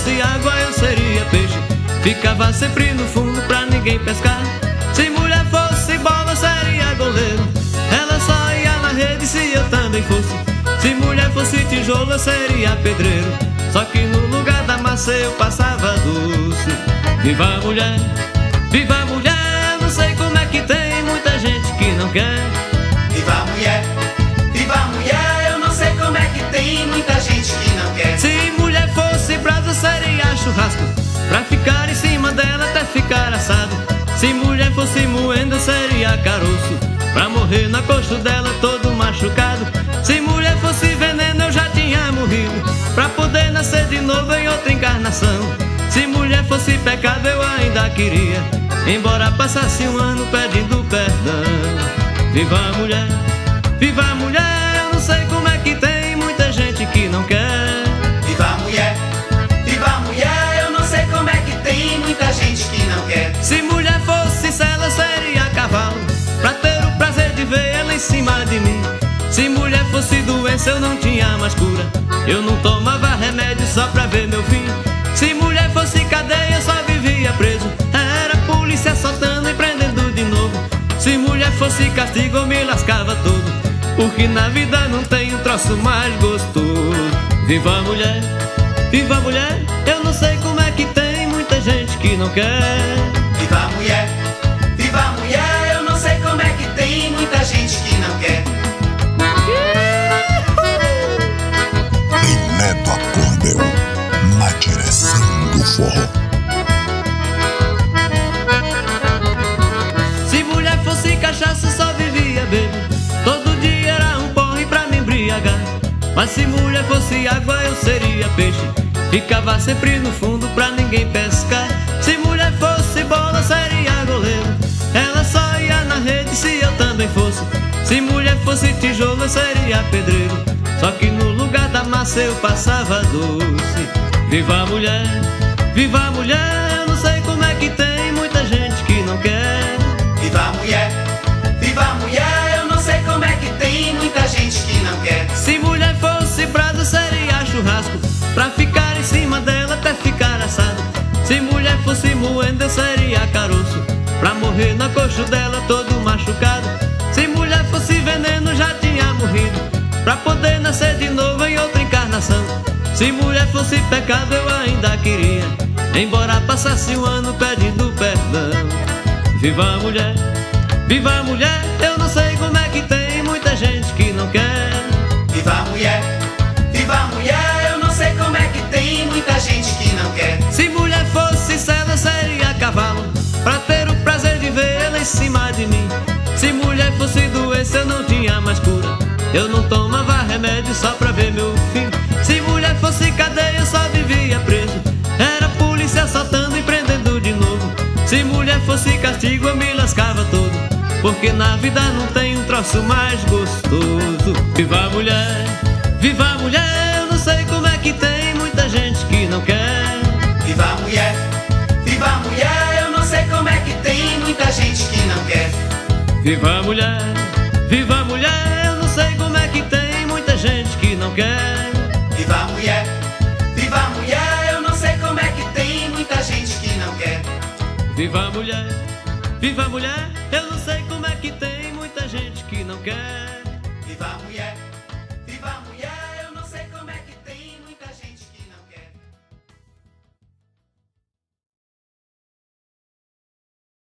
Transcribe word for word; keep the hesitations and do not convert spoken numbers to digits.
fosse água eu seria peixe, ficava sempre no fundo pra ninguém pescar. Se mulher fosse bola seria goleiro, ela só ia na rede se eu também fosse. Se mulher fosse tijolo eu seria pedreiro, só que no lugar da massa eu passava doce. Viva a mulher, viva a mulher, não sei como é que tem muita gente que não quer. Viva a mulher, viva a mulher, eu não sei como é que tem muita gente que não quer. Se mulher fosse brasa seria churrasco, pra ficar em cima dela até ficar assado. Se mulher fosse moenda seria caroço, pra morrer na coxa dela todo machucado. Se mulher fosse veneno eu já tinha morrido, pra poder nascer de novo em outra encarnação. Se mulher fosse pecado eu ainda queria, embora passasse um ano pedindo perdão. Viva a mulher, viva a mulher, eu não sei como é que tem muita gente que não quer. Viva a mulher, viva a mulher, eu não sei como é que tem muita gente que não quer. Se mulher fosse sela seria cavalo, pra ter o prazer de ver ela em cima de mim. Se mulher fosse doença eu não tinha mais cura, eu não tomava remédio só pra ver meu fim. Se mulher fosse cadeia eu só vivia preso, era polícia assaltando e prendendo de novo. Se mulher fosse castigo eu me lascava todo, porque na vida não tem um troço mais gostoso. Viva a mulher, viva a mulher, eu não sei como é que tem muita gente que não quer. Viva a mulher, viva a mulher, eu não sei como é que tem muita gente que não quer. Neto Acordeon, na direção do forró. Se mulher fosse cachaça só vivia bebo, todo dia era um porre pra me embriagar. Mas se mulher fosse água eu seria peixe, ficava sempre no fundo pra ninguém pescar. Se mulher fosse bola seria goleiro, ela só ia na rede se eu também fosse. Se mulher fosse tijolo eu seria pedreiro, só que no lugar da massa eu passava doce. Viva a mulher, viva a mulher, eu não sei como é que tem muita gente que não quer. Viva a mulher, viva a mulher, eu não sei como é que tem muita gente que não quer. Se mulher fosse brasa seria churrasco, pra ficar em cima dela até ficar assado. Se mulher fosse moenda eu seria caroço, pra morrer na coxa dela todo machucado. Se mulher fosse veneno já tinha morrido, pra poder nascer de novo em outra encarnação. Se mulher fosse pecado eu ainda queria, embora passasse um ano pedindo perdão. Viva a mulher, viva a mulher, eu não sei como é que tem muita gente que não quer. Viva a mulher, viva a mulher, eu não sei como é que tem muita gente que não quer. Se mulher fosse seda seria cavalo, pra ter o prazer de ver ela em cima de mim. Se mulher fosse doença eu não tinha mais cura, eu não tomava remédio só pra ver meu fim. Se mulher fosse cadeia eu só vivia preso, era polícia assaltando e prendendo de novo. Se mulher fosse castigo eu me lascava todo, porque na vida não tem um troço mais gostoso. Viva a mulher, viva a mulher, eu não sei como é que tem muita gente que não quer. Viva a mulher, viva a mulher, eu não sei como é que tem muita gente que não quer. Viva a mulher, viva a mulher, eu não sei como é que tem muita gente que não quer. Viva a mulher, viva a mulher, eu não sei como é que tem muita gente que não quer. Viva a mulher, viva a mulher, eu não sei como é que tem muita gente que não quer. Viva a mulher.